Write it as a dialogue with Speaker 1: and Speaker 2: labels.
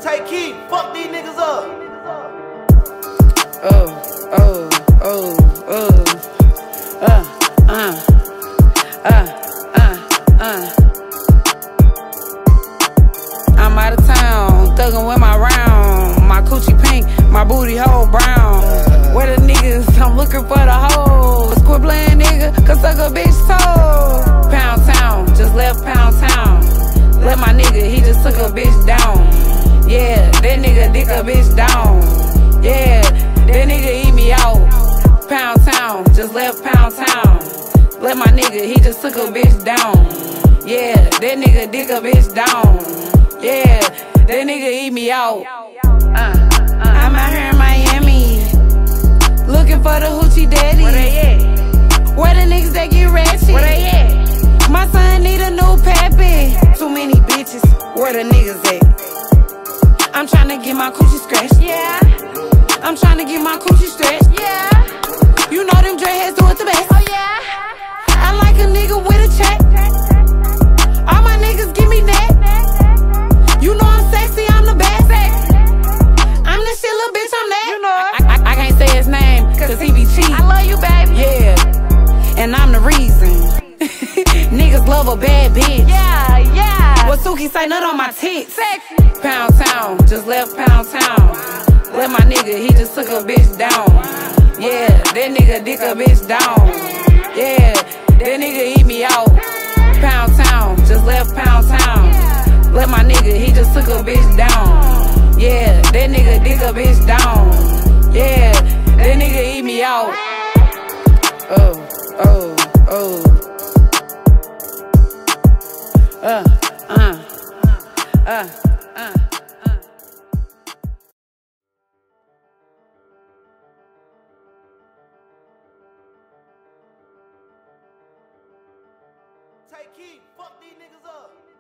Speaker 1: Take heat, fuck these niggas up.
Speaker 2: I'm out of town, thuggin' with my round. My coochie pink, my booty hole brown. Where the niggas? I'm looking for the hoes. Quit playing, nigga, cause suck a bitch toe. Pound town, just left Pound town. Let my nigga, he just took a bitch down. Yeah, that nigga dick a bitch down. Yeah, that nigga eat me out. Pound town, just left Pound town. Let my nigga, he just took a bitch down. Yeah, that nigga dick a bitch down. Yeah, that nigga eat me out. I'm out here in Miami, looking for the hoochie daddy.
Speaker 3: Where they at?
Speaker 2: Where the niggas that get ratchet?
Speaker 3: Where they at?
Speaker 2: My son need a new pappy. Too many bitches, where the niggas at? I'm tryna get my coochie scratched.
Speaker 3: Yeah,
Speaker 2: I'm tryna get my coochie stretched.
Speaker 3: yeah,
Speaker 2: You know them dreadheads do it the best.
Speaker 3: oh yeah.
Speaker 2: I like a nigga with a check. All my niggas give me that. You know I'm sexy, I'm the best. I'm the shit, little bitch, I'm that.
Speaker 3: You know it.
Speaker 2: I can't say his name, cause he be cheating.
Speaker 3: I love you, baby.
Speaker 2: Yeah, and I'm the reason. Niggas love a bad bitch.
Speaker 3: Yeah, yeah.
Speaker 2: What Suki say, nut on my tits.
Speaker 3: Sexy.
Speaker 2: Pound town, just left Pound town. Let my nigga, he just took a bitch down. Yeah, that nigga dick a bitch down. Yeah, that nigga eat me out. Pound town, just left Pound town. Let my nigga, he just took a bitch down. Yeah, that nigga dick a bitch down. Yeah, that nigga eat me out. Oh, oh, oh.
Speaker 1: Take heat, fuck these niggas up.